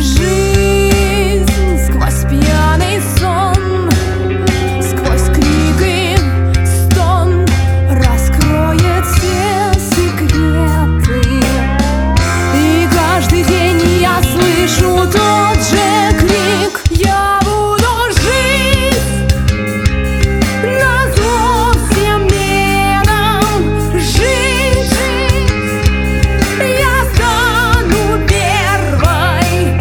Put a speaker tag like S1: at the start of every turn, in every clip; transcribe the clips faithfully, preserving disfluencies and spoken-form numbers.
S1: Жизнь сквозь пьяный сон, сквозь крик и стон раскроет все секреты. И каждый день я слышу тот же крик: я буду жить назло всем бедам, жить. Я стану первой,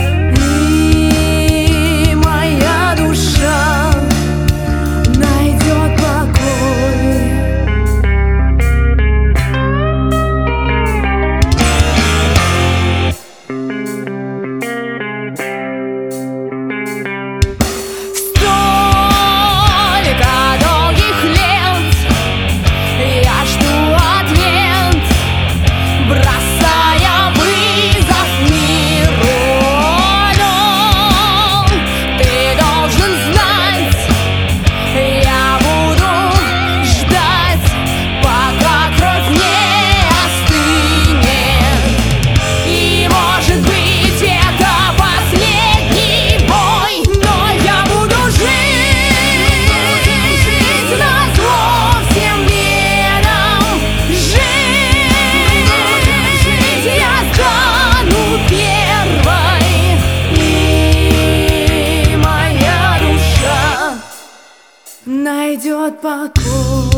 S1: и моя душа найдет покой. Столько долгих лет я жду ответ, бросая вызов миру. Но ты должен знать, я буду ждать, пока кровь не остынет. И может быть это последний бой, но я буду жить назло всем бедам, жить. Я стану первой, и моя душа найдет покой.